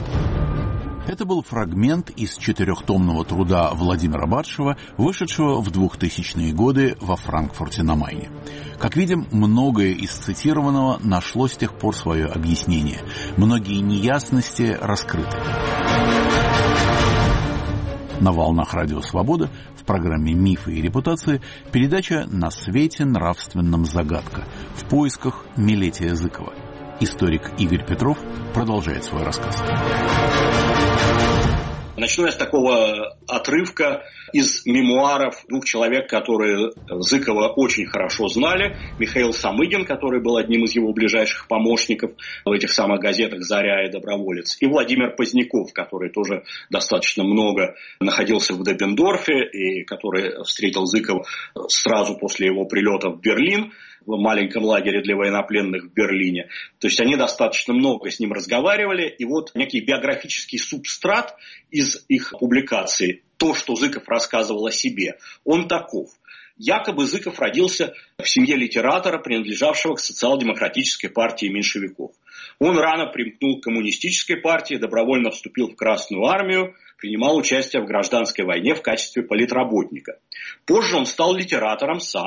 Это был фрагмент из четырехтомного труда Владимира Батышева, вышедшего в двухтысячные годы во Франкфурте на Майне. Как видим, многое из цитированного нашло с тех пор свое объяснение. Многие неясности раскрыты. На волнах Радио Свобода в программе «Мифы и репутации» передача «На свете нравственном загадка» в поисках Милетия Зыкова. Историк Игорь Петров продолжает свой рассказ. Начну я с такого отрывка из мемуаров двух человек, которые Зыкова очень хорошо знали. Михаил Самыгин, который был одним из его ближайших помощников в этих самых газетах «Заря» и «Доброволец», и Владимир Поздняков, который тоже достаточно много находился в Деббендорфе и который встретил Зыкова сразу после его прилета в Берлин, в маленьком лагере для военнопленных в Берлине. То есть они достаточно много с ним разговаривали. И вот некий биографический субстрат из их публикаций, то, что Зыков рассказывал о себе, он таков. Якобы Зыков родился в семье литератора, принадлежавшего к социал-демократической партии меньшевиков. Он рано примкнул к коммунистической партии, добровольно вступил в Красную армию, принимал участие в гражданской войне в качестве политработника. Позже он стал литератором сам,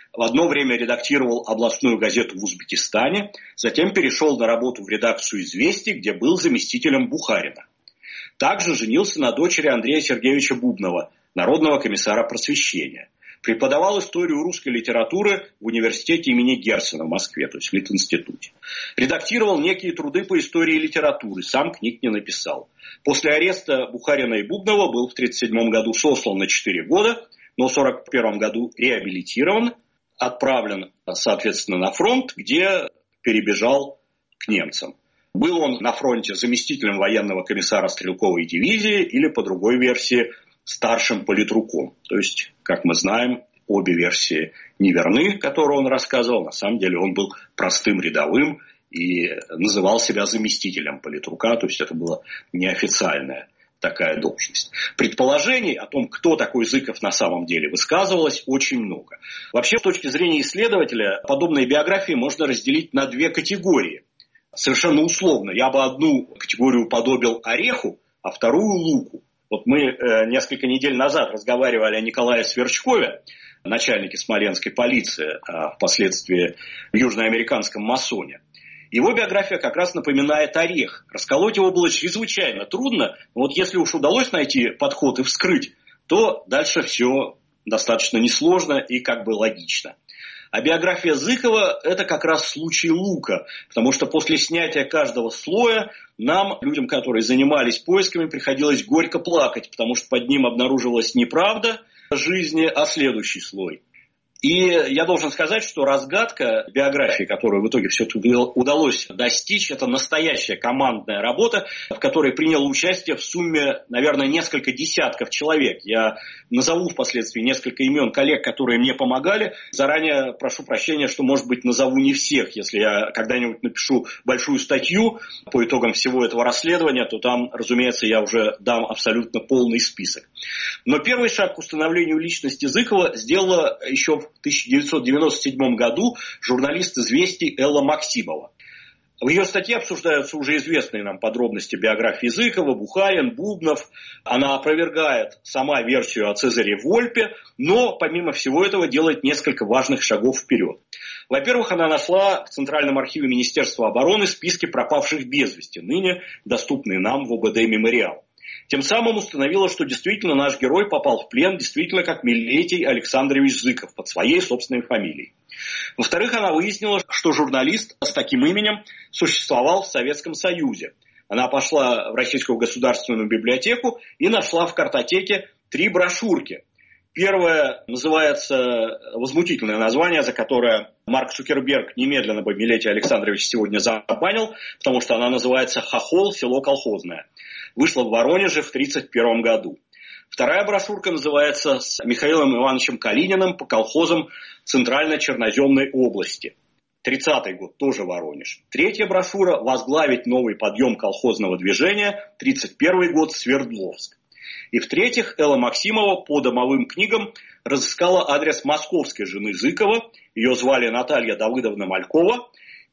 В одно время редактировал областную газету в Узбекистане, затем перешел на работу в редакцию «Известий», где был заместителем Бухарина. Также женился на дочери Андрея Сергеевича Бубнова, народного комиссара просвещения. Преподавал историю русской литературы в университете имени Герцена в Москве, то есть в Литинституте. Редактировал некие труды по истории литературы, сам книг не написал. После ареста Бухарина и Бубнова был в тридцать седьмом году сослан на четыре года, но в сорок первом году реабилитирован, отправлен, соответственно, на фронт, где перебежал к немцам. Был он на фронте заместителем военного комиссара стрелковой дивизии или, по другой версии, старшим политруком. То есть, как мы знаем, обе версии неверны, которые он рассказывал. На самом деле он был простым рядовым и называл себя заместителем политрука. То есть это была неофициальная такая должность. Предположений о том, кто такой Зыков на самом деле, высказывалось очень много. Вообще, с точки зрения исследователя, подобные биографии можно разделить на две категории. Совершенно условно. Я бы одну категорию уподобил ореху, а вторую луку. Вот мы э, несколько недель назад разговаривали о Николае Сверчкове, начальнике смоленской полиции, а впоследствии в южноамериканском масоне. Его биография как раз напоминает орех. Расколоть его было чрезвычайно трудно. Но вот если уж удалось найти подход и вскрыть, то дальше все достаточно несложно и как бы логично. А биография Зыкова – это как раз случай лука, потому что после снятия каждого слоя нам, людям, которые занимались поисками, приходилось горько плакать, потому что под ним обнаруживалась не правда жизни, а следующий слой. И я должен сказать, что разгадка биографии, которую в итоге все-таки удалось достичь, это настоящая командная работа, в которой приняло участие в сумме, наверное, несколько десятков человек. Я назову впоследствии несколько имен коллег, которые мне помогали. Заранее прошу прощения, что, может быть, назову не всех. Если я когда-нибудь напишу большую статью по итогам всего этого расследования, то там, разумеется, я уже дам абсолютно полный список. Но первый шаг к установлению личности Зыкова сделала еще в тысяча девятьсот девяносто седьмом году журналист «Известий» Элла Максимова. В ее статье обсуждаются уже известные нам подробности биографии Зыкова, Бухарин, Бубнов. Она опровергает сама версию о Цезаре Вольпе, но помимо всего этого делает несколько важных шагов вперед. Во-первых, она нашла в Центральном архиве Министерства обороны списки пропавших без вести, ныне доступные нам в ОБД «Мемориал». Тем самым установила, что действительно наш герой попал в плен действительно как Милетий Александрович Зыков под своей собственной фамилией. Во-вторых, она выяснила, что журналист с таким именем существовал в Советском Союзе. Она пошла в Российскую государственную библиотеку и нашла в картотеке три брошюрки. Первая называется, возмутительное название, за которое Марк Цукерберг немедленно бы Милетия Александрович сегодня забанил, потому что она называется «Хохол. Село колхозное». Вышла в Воронеже в тридцать первом году. Вторая брошюрка называется «С Михаилом Ивановичем Калининым по колхозам Центрально-Черноземной области». тридцатый год, тоже Воронеж. Третья брошюра «Возглавить новый подъем колхозного движения», тридцать первый год, Свердловск. И в-третьих, Элла Максимова по домовым книгам разыскала адрес московской жены Зыкова. Ее звали Наталья Давыдовна Малькова.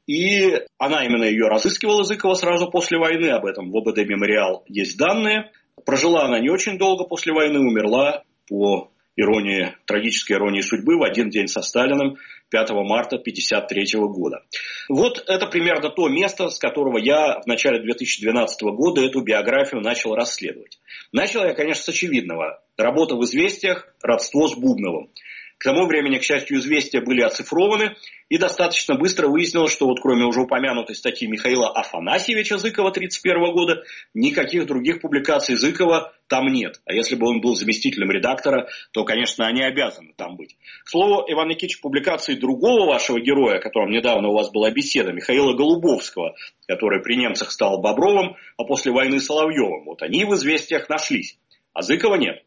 И она именно ее разыскивала, Зыкова, сразу после войны. Об этом в ОБД «Мемориал» есть данные. Прожила она не очень долго после войны, умерла по иронии, трагической иронии судьбы в один день со Сталиным, пятого марта тысяча девятьсот пятьдесят третьего года. Вот это примерно то место, с которого я в начале две тысячи двенадцатого года эту биографию начал расследовать. Начал я, конечно, с очевидного. Работа в «Известиях», родство с Бубновым. К тому времени, к счастью, «Известия» были оцифрованы, и достаточно быстро выяснилось, что вот кроме уже упомянутой статьи Михаила Афанасьевича Зыкова тридцать первого года, никаких других публикаций Зыкова там нет. А если бы он был заместителем редактора, то, конечно, они обязаны там быть. К слову, Иван Никитич, публикации другого вашего героя, о котором недавно у вас была беседа, Михаила Голубовского, который при немцах стал Бобровым, а после войны Соловьевым, вот они в «Известиях» нашлись, а Зыкова нет.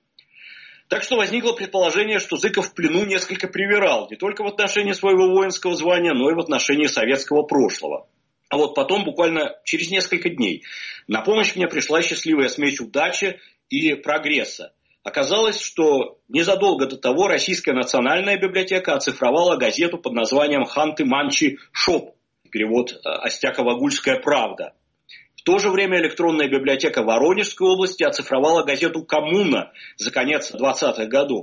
Так что возникло предположение, что Зыков в плену несколько привирал, не только в отношении своего воинского звания, но и в отношении советского прошлого. А вот потом, буквально через несколько дней, на помощь мне пришла счастливая смесь удачи и прогресса. Оказалось, что незадолго до того Российская национальная библиотека оцифровала газету под названием «Ханты-Манчи Шоп», перевод «Остяково-Гульская правда». В то же время электронная библиотека Воронежской области оцифровала газету «Коммуна» за конец двадцатых годов.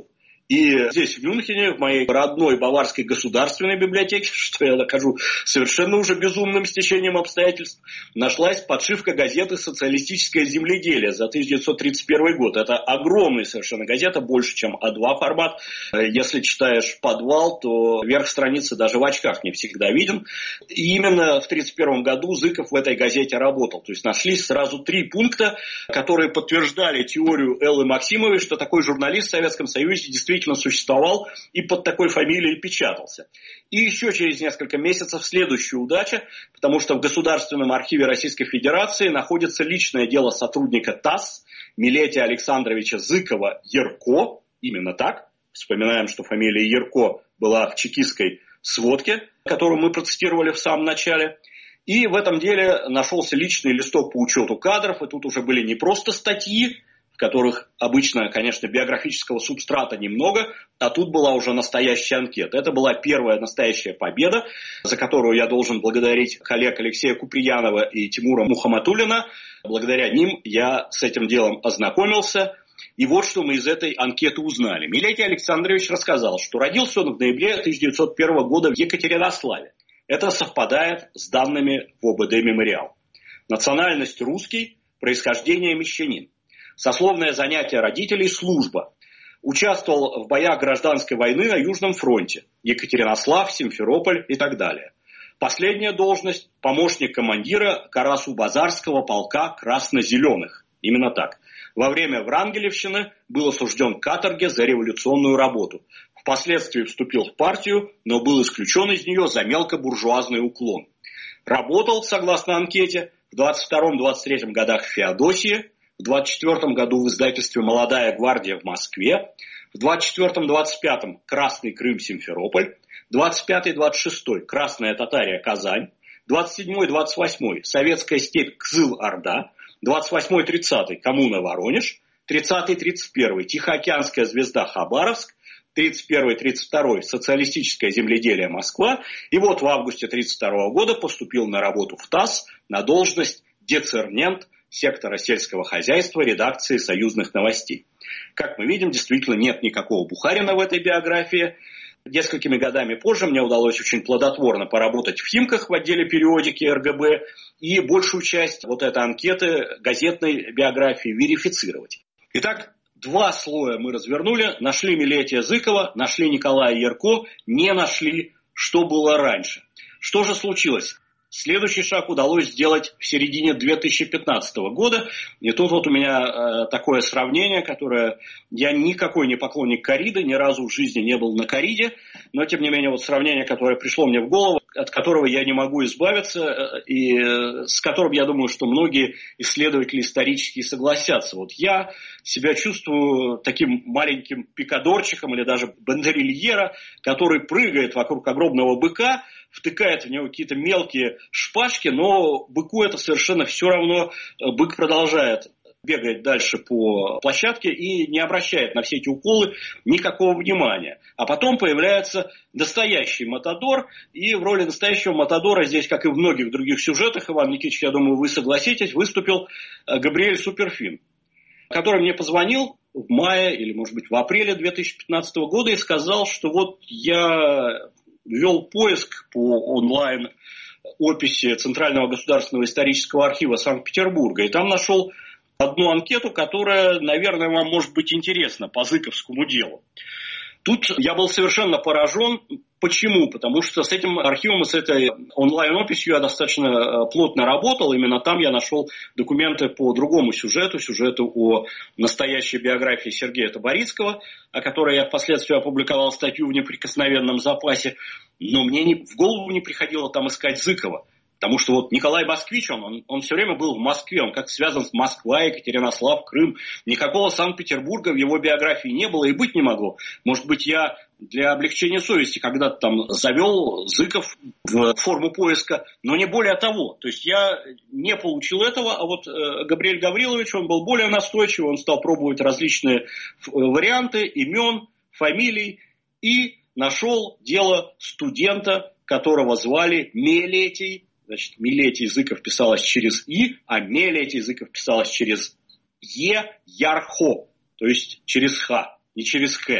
И здесь, в Мюнхене, в моей родной Баварской государственной библиотеке, что я нахожу совершенно уже безумным стечением обстоятельств, нашлась подшивка газеты «Социалистическое земледелие» за тысяча девятьсот тридцать первый год. Это огромная совершенно газета, больше, чем а два формат. Если читаешь «Подвал», то верх страницы даже в очках не всегда виден. И именно в тридцать первом году Зыков в этой газете работал. То есть нашлись сразу три пункта, которые подтверждали теорию Эллы Максимовой, что такой журналист в Советском Союзе действительно существовал и под такой фамилией печатался. И еще через несколько месяцев следующая удача, потому что в Государственном архиве Российской Федерации находится личное дело сотрудника ТАСС Милетия Александровича Зыкова-Ярко, именно так. Вспоминаем, что фамилия Ярко была в чекистской сводке, которую мы процитировали в самом начале. И в этом деле нашелся личный листок по учету кадров, и тут уже были не просто статьи, в которых обычно, конечно, биографического субстрата немного, а тут была уже настоящая анкета. Это была первая настоящая победа, за которую я должен благодарить коллег Алексея Куприянова и Тимура Мухаматуллина. Благодаря ним я с этим делом ознакомился. И вот что мы из этой анкеты узнали. Милетий Александрович рассказал, что родился он в ноябре тысяча девятьсот первого года в Екатеринославе. Это совпадает с данными в ОБД «Мемориал». Национальность русский, происхождение мещанин. Сословное занятие родителей – служба. Участвовал в боях гражданской войны на Южном фронте. Екатеринослав, Симферополь и так далее. Последняя должность – помощник командира Карасу-Базарского полка красно-зеленых. Именно так. Во время Врангелевщины был осужден к каторге за революционную работу. Впоследствии вступил в партию, но был исключен из нее за мелкобуржуазный уклон. Работал, согласно анкете, в двадцать втором — двадцать третьем годах в Феодосии, в двадцать четвёртом году в издательстве «Молодая гвардия» в Москве, в двадцать четвёртом — двадцать пятом Красный Крым, Симферополь, двадцать пятый — двадцать шестой Красная Татария, Казань, двадцать седьмой — двадцать восьмой Советская степь, Кзыл-Орда, двадцать восьмой — тридцатый Коммуна, Воронеж, тридцатый — тридцать первый Тихоокеанская звезда, Хабаровск, тридцать первый — тридцать второй Социалистическое земледелие, Москва. И вот в августе тридцать второго года поступил на работу в ТАСС на должность децернент сектора сельского хозяйства редакции союзных новостей. Как мы видим, действительно нет никакого Бухарина в этой биографии. Несколькими годами позже мне удалось очень плодотворно поработать в Химках в отделе периодики эр гэ бэ и большую часть вот этой анкеты газетной биографии верифицировать. Итак, два слоя мы развернули. Нашли Милетия Зыкова, нашли Николая Ярко, не нашли, что было раньше. Что же случилось? Следующий шаг удалось сделать в середине две тысячи пятнадцатого года. И тут вот у меня э, такое сравнение, которое... Я никакой не поклонник корриды, ни разу в жизни не был на корриде. Но, тем не менее, вот сравнение, которое пришло мне в голову, от которого я не могу избавиться, э, и э, с которым, я думаю, что многие исследователи исторические согласятся. Вот я себя чувствую таким маленьким пикадорчиком или даже бандерильера, который прыгает вокруг огромного быка, втыкает в него какие-то мелкие шпажки, но быку это совершенно все равно. Бык продолжает бегать дальше по площадке и не обращает на все эти уколы никакого внимания. А потом появляется настоящий матадор, и в роли настоящего матадора здесь, как и в многих других сюжетах, Иван Никитич, я думаю, вы согласитесь, выступил Габриэль Суперфин, который мне позвонил в мае или, может быть, в апреле две тысячи пятнадцатого года и сказал, что вот я... ввел поиск по онлайн-описи Центрального государственного исторического архива Санкт-Петербурга. И там нашел одну анкету, которая, наверное, вам может быть интересна по зыковскому делу. Тут я был совершенно поражен. Почему? Потому что с этим архивом и с этой онлайн-описью я достаточно плотно работал. Именно там я нашел документы по другому сюжету, сюжету о настоящей биографии Сергея Таборицкого, о которой я впоследствии опубликовал статью в неприкосновенном запасе. Но мне не, в голову не приходило там искать Зыкова. Потому что вот Николай Москвич, он, он, он все время был в Москве, он как связан с Москвой, Екатеринослав, Крым. Никакого Санкт-Петербурга в его биографии не было и быть не могло. Может быть, я для облегчения совести когда-то там завел Зыков в форму поиска, но не более того. То есть я не получил этого, а вот э, Габриэль Гаврилович, он был более настойчивый, он стал пробовать различные варианты имен, фамилий и нашел дело студента, которого звали Милетий. Значит, Милетий Зыков писалось через И, а Милетий Зыков писалось через Е, Ярхо, то есть через Х, не через Х.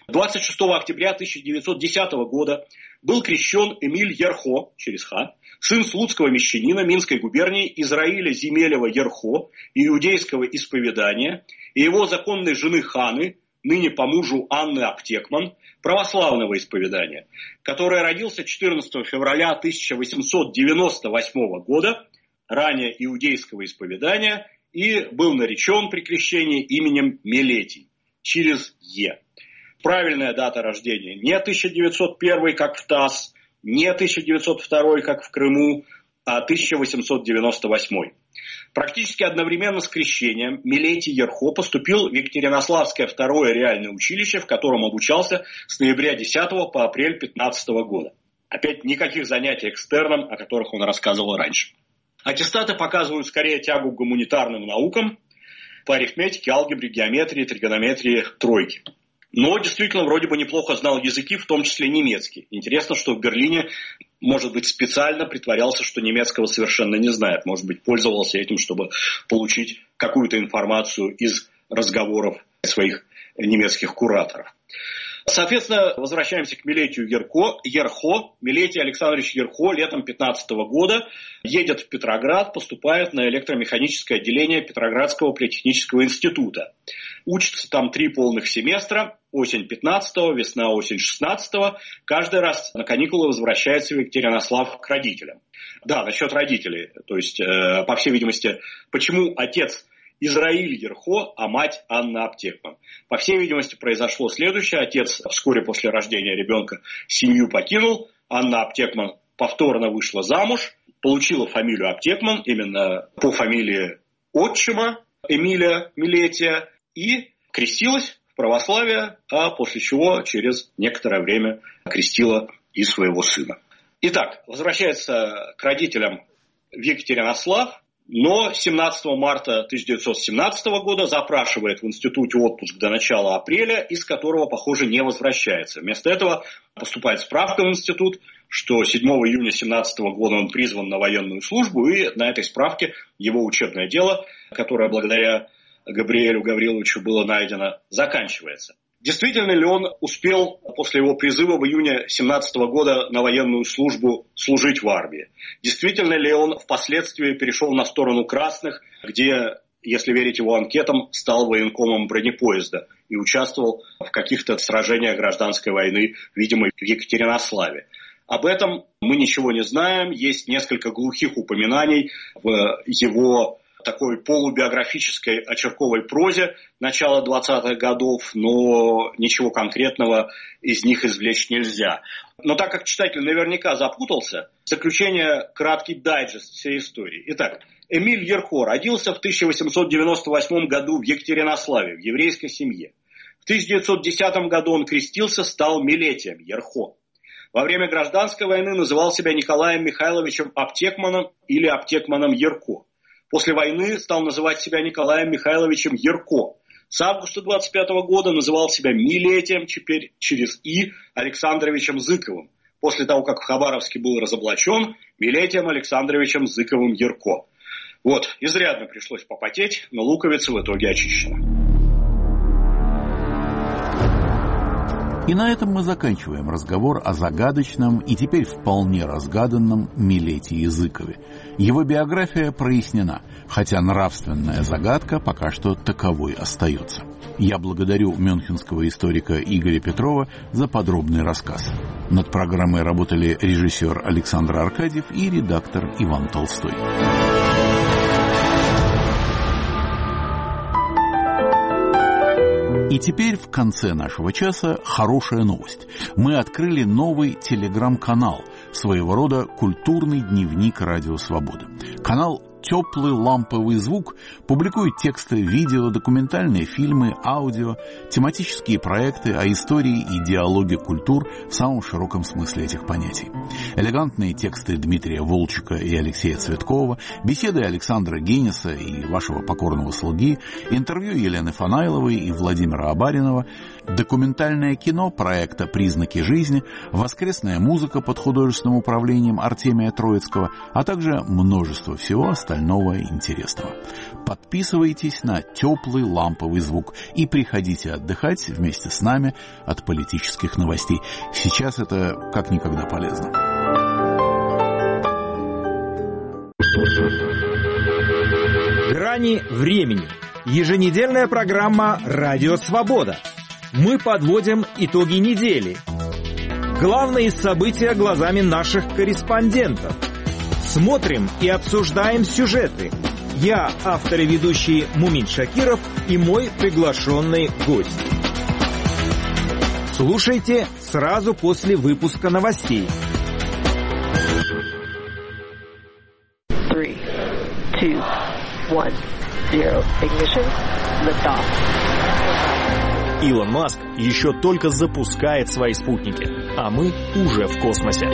двадцать шестого октября тысяча девятьсот десятого года был крещен Эмиль Ерхо, через Х, сын слуцкого мещанина Минской губернии Израиля Земелева Ерхо, иудейского исповедания, и его законной жены Ханы, ныне по мужу Анны Аптекман, православного исповедания, который родился четырнадцатого февраля тысяча восемьсот девяносто восьмого года, ранее иудейского исповедания, и был наречен при крещении именем Мелетий, через Е. Правильная дата рождения не тысяча девятьсот первый, как в ТАСС, не тысяча девятьсот второй, как в Крыму, а тысяча восемьсот девяносто восьмой. Практически одновременно с крещением Мелетий Ерхо поступил в Екатеринославское второе реальное училище, в котором обучался с ноября десятого по апрель пятнадцатого года. Опять никаких занятий экстерном, о которых он рассказывал раньше. Аттестаты показывают скорее тягу к гуманитарным наукам по арифметике, алгебре, геометрии, тригонометрии, тройке. Но действительно вроде бы неплохо знал языки, в том числе немецкий. Интересно, что в Берлине, может быть, специально притворялся, что немецкого совершенно не знает. Может быть, пользовался этим, чтобы получить какую-то информацию из разговоров своих немецких кураторов. Соответственно, возвращаемся к Мелетию Ерхо. Ерхо. Мелетий Александрович Ерхо летом пятнадцатого года едет в Петроград, поступает на электромеханическое отделение Петроградского политехнического института. Учится там три полных семестра, осень пятнадцатого, весна-осень шестнадцатого. Каждый раз на каникулы возвращается в Екатеринослав к родителям. Да, насчет родителей. То есть, э, по всей видимости, почему отец Израиль Ерхо, а мать Анна Аптекман. По всей видимости, произошло следующее. Отец вскоре после рождения ребенка семью покинул. Анна Аптекман повторно вышла замуж, получила фамилию Аптекман, именно по фамилии отчима Эмиля Мелетия, и крестилась в православие, а после чего через некоторое время крестила и своего сына. Итак, возвращается к родителям в Екатеринослав. Но семнадцатого марта тысяча девятьсот семнадцатого года запрашивает в институте отпуск до начала апреля, из которого, похоже, не возвращается. Вместо этого поступает справка в институт, что седьмого июня семнадцатого года он призван на военную службу, и на этой справке его учебное дело, которое благодаря Габриэлю Гавриловичу было найдено, заканчивается. Действительно ли он успел после его призыва в июне семнадцатого года на военную службу служить в армии? Действительно ли он впоследствии перешел на сторону красных, где, если верить его анкетам, стал военкомом бронепоезда и участвовал в каких-то сражениях гражданской войны, видимо, в Екатеринославе? Об этом мы ничего не знаем. Есть несколько глухих упоминаний в его такой полубиографической очерковой прозе начала двадцатых годов, но ничего конкретного из них извлечь нельзя. Но так как читатель наверняка запутался, в заключение краткий дайджест всей истории. Итак, Эмиль Ерхо родился в тысяча восемьсот девяносто восьмом году в Екатеринославе, в еврейской семье. В тысяча девятьсот десятом году он крестился, стал Мелетием Ерхо. Во время гражданской войны называл себя Николаем Михайловичем Аптекманом или Аптекманом Ерхо. После войны стал называть себя Николаем Михайловичем Ерхо. С августа двадцать пятого года называл себя Мелетием, теперь через И, Александровичем Зыковым. После того, как в Хабаровске был разоблачен, Мелетием Александровичем Зыковым Ерхо. Вот, изрядно пришлось попотеть, но луковица в итоге очищена. И на этом мы заканчиваем разговор о загадочном и теперь вполне разгаданном Мелетии Зыкове. Его биография прояснена, хотя нравственная загадка пока что таковой остается. Я благодарю мюнхенского историка Игоря Петрова за подробный рассказ. Над программой работали режиссер Александр Аркадьев и редактор Иван Толстой. И теперь в конце нашего часа хорошая новость. Мы открыли новый телеграм-канал, своего рода культурный дневник Радио Свобода. Канал «Теплый ламповый звук» публикует тексты, видео, документальные фильмы, аудио, тематические проекты о истории и диалоге культур в самом широком смысле этих понятий. Элегантные тексты Дмитрия Волчика и Алексея Цветкова, беседы Александра Генеса и вашего покорного слуги, интервью Елены Фанайловой и Владимира Абаринова, документальное кино проекта «Признаки жизни», воскресная музыка под художественным управлением Артемия Троицкого, а также множество всего остального остального интересного. Подписывайтесь на теплый ламповый звук и приходите отдыхать вместе с нами от политических новостей. Сейчас это как никогда полезно. Грани времени. Еженедельная программа «Радио Свобода». Мы подводим итоги недели. Главные события глазами наших корреспондентов. Смотрим и обсуждаем сюжеты. Я, автор и ведущий Мумин Шакиров, и мой приглашенный гость. Слушайте сразу после выпуска новостей. Three, two, one, zero. Ignition. Lift off. Илон Маск еще только запускает свои спутники, а мы уже в космосе.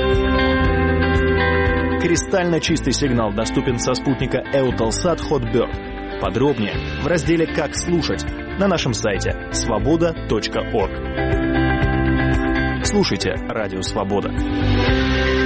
Кристально чистый сигнал доступен со спутника Eutelsat Hotbird. Подробнее в разделе «Как слушать» на нашем сайте свобода точка орг. Слушайте «Радио Свобода».